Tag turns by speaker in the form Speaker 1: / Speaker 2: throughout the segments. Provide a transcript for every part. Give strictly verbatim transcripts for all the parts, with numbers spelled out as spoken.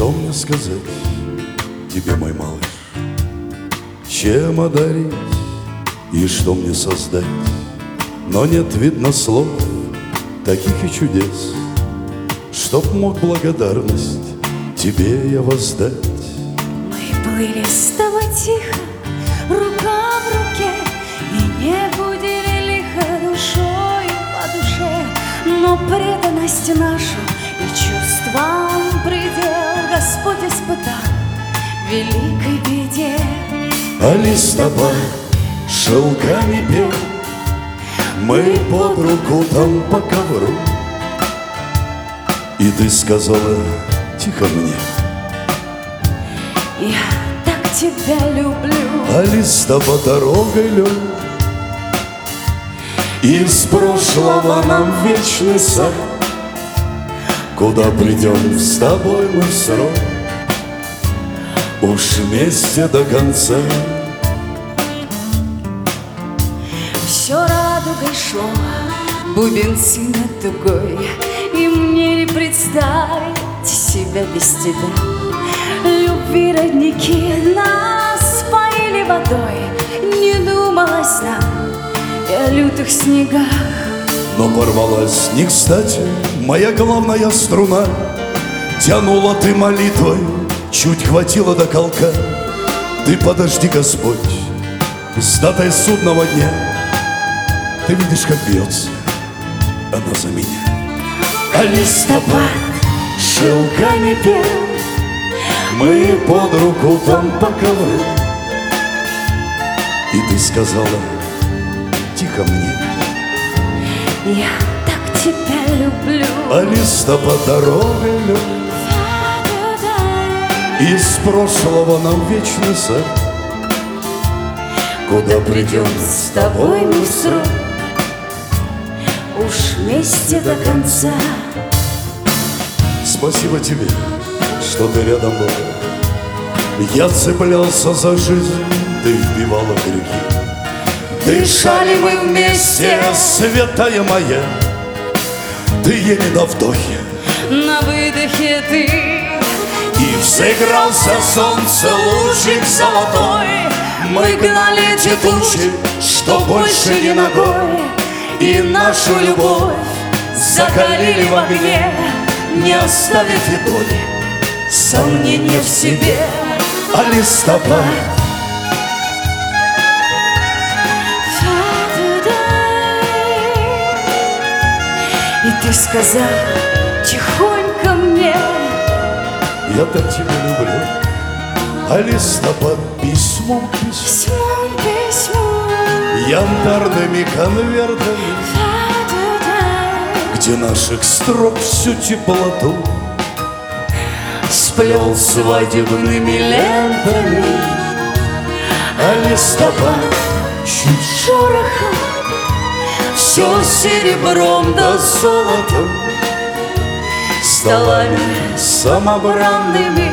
Speaker 1: Что мне сказать тебе, мой малыш? Чем одарить и что мне создать? Но нет, видно, слов таких и чудес, чтоб мог благодарность тебе я воздать.
Speaker 2: Мы плыли с тобой тихо, рука в руке, и не будили лихо душою по душе. Но преданность нашу и чувствам предел Господь испытал в великой беде.
Speaker 1: А листопад шелками пел, мы под руку там по ковру, и ты сказала тихо мне:
Speaker 2: я так тебя люблю.
Speaker 1: А листопад дорогой лёг, из прошлого нам вечный сад, куда придем с тобой мы в срок, уж вместе до конца.
Speaker 2: Все радугой шло, бубенцы над тугой, и мне не представить себя без тебя. Любви родники нас поили водой, не думалось нам и о лютых снегах.
Speaker 1: Но порвалась не кстати моя главная струна, тянула ты молитвой, чуть хватило до колка. Ты подожди, Господь, с датой судного дня. Ты видишь, как бьется она за меня.
Speaker 2: А листопад
Speaker 1: шелками пел, мы под руку там по ковру, и ты сказала тихо мне:
Speaker 2: я так тебя люблю.
Speaker 1: А листопад дорогой лёг, из прошлого нам вечный сад, куда придем
Speaker 2: с тобой мы в срок, уж вместе до конца.
Speaker 1: Спасибо тебе, что ты рядом был. Я цеплялся за жизнь, ты вбивала грехи. Дышали мы вместе, святая моя, ты еле на вдохе,
Speaker 2: на выдохе ты,
Speaker 1: и взыгрался солнце лучик золотой. Мы гнали эти тучи, что больше не ногой, и нашу любовь закалили в огне, не оставив и доли сомнения в себе. А листопад
Speaker 2: и ты сказал тихонько мне:
Speaker 1: я так тебя люблю. А листопад письмом письмо,
Speaker 2: письмом, письмом,
Speaker 1: янтарными конвертами, где наших строк всю теплоту сплел свадебными лентами. А листопад чуть
Speaker 2: шорохом,
Speaker 1: все серебром да золотом,
Speaker 2: столами
Speaker 1: самобранными,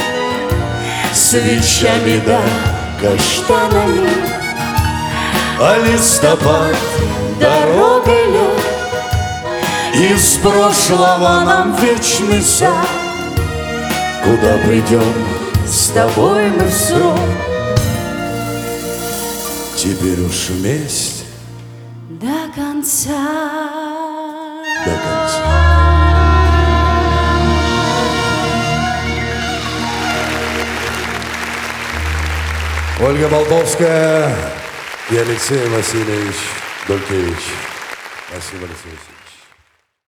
Speaker 1: свечами да каштанами. А листопад
Speaker 2: дорогой лёг,
Speaker 1: из прошлого нам вечный сад, куда придем
Speaker 2: с тобой мы в срок,
Speaker 1: теперь уж вместе
Speaker 2: до конца.
Speaker 1: до конца. Ольга Болдовская и Алексей Васильевич Дулькевич. Спасибо, Алексей Васильевич.